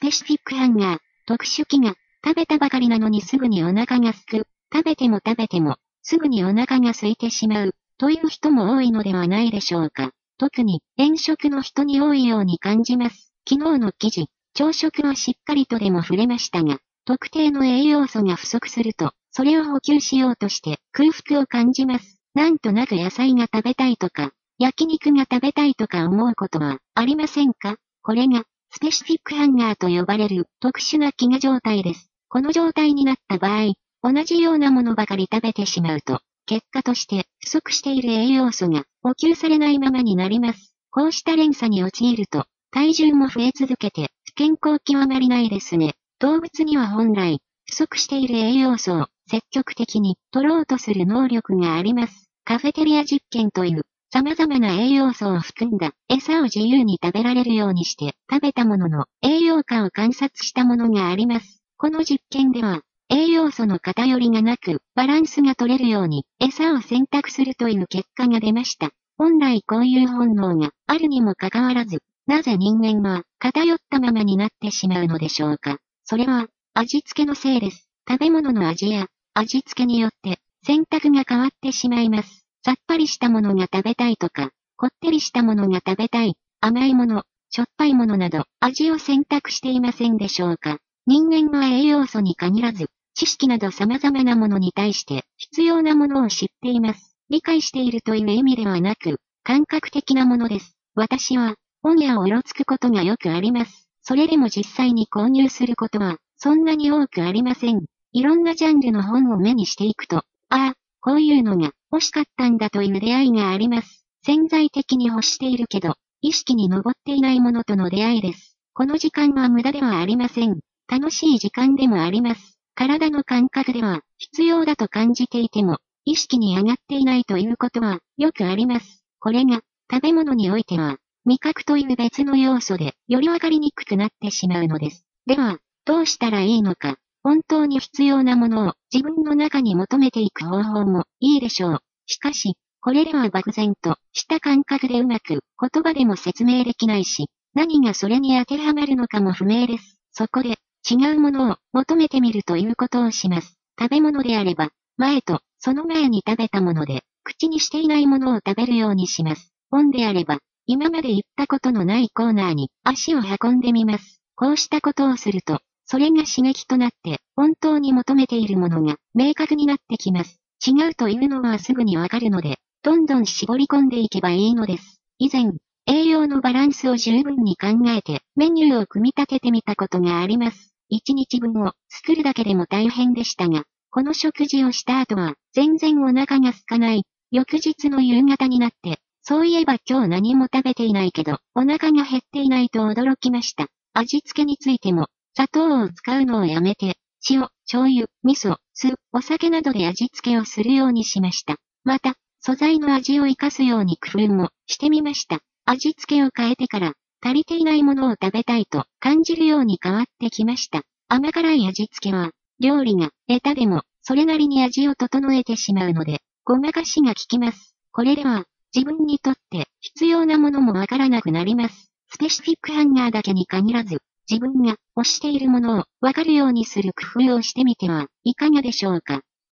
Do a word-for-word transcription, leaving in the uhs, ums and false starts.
ペシフィックハンガー、特殊飢餓、食べたばかりなのにすぐにお腹がすく、食べても食べても、すぐにお腹が空いてしまう、という人も多いのではないでしょうか。特に、遠食の人に多いように感じます。昨日の記事、朝食はしっかりとでも触れましたが、特定の栄養素が不足すると、それを補給しようとして空腹を感じます。なんとなく野菜が食べたいとか、焼肉が食べたいとか思うことはありませんか？これが、スペシフィックハンガーと呼ばれる特殊な飢餓状態です。この状態になった場合、同じようなものばかり食べてしまうと、結果として不足している栄養素が補給されないままになります。こうした連鎖に陥ると、体重も増え続けて、不健康極まりないですね。動物には本来、不足している栄養素を積極的に取ろうとする能力があります。カフェテリア実験という、様々な栄養素を含んだ餌を自由に食べられるようにして食べたものの栄養価を観察したものがあります。この実験では栄養素の偏りがなくバランスが取れるように餌を選択するという結果が出ました。本来こういう本能があるにもかかわらず、なぜ人間は偏ったままになってしまうのでしょうか。それは味付けのせいです。食べ物の味や味付けによって選択が変わってしまいます。さっぱりしたものが食べたいとか、こってりしたものが食べたい、甘いもの、しょっぱいものなど、味を選択していませんでしょうか。人間は栄養素に限らず、知識など様々なものに対して必要なものを知っています。理解しているという意味ではなく、感覚的なものです。私は、本屋をうろつくことがよくあります。それでも実際に購入することは、そんなに多くありません。いろんなジャンルの本を目にしていくと、ああ、こういうのが欲しかったんだという出会いがあります。潜在的に欲しているけど、意識に上っていないものとの出会いです。この時間は無駄ではありません。楽しい時間でもあります。体の感覚では必要だと感じていても、意識に上がっていないということはよくあります。これが食べ物においては、味覚という別の要素でよりわかりにくくなってしまうのです。では、どうしたらいいのか。本当に必要なものを自分の中に求めていく方法もいいでしょう。しかし、これでは漠然とした感覚でうまく言葉でも説明できないし、何がそれに当てはまるのかも不明です。そこで、違うものを求めてみるということをします。食べ物であれば、前とその前に食べたもので、口にしていないものを食べるようにします。本であれば、今まで行ったことのないコーナーに足を運んでみます。こうしたことをすると、それが刺激となって、本当に求めているものが明確になってきます。違うというのはすぐにわかるので、どんどん絞り込んでいけばいいのです。以前、栄養のバランスを十分に考えて、メニューを組み立ててみたことがあります。一日分を作るだけでも大変でしたが、この食事をした後は、全然お腹が空かない。翌日の夕方になって、そういえば今日何も食べていないけど、お腹が減っていないと驚きました。味付けについても、砂糖を使うのをやめて、塩、醤油、味噌、酢、お酒などで味付けをするようにしました。また、素材の味を活かすように工夫もしてみました。味付けを変えてから、足りていないものを食べたいと感じるように変わってきました。甘辛い味付けは、料理が下手でも、それなりに味を整えてしまうので、ごまかしが効きます。これでは、自分にとって必要なものもわからなくなります。スペシフィックハンガーだけに限らず、自分が欲しているものをわかるようにする工夫をしてみてはいかがでしょうか。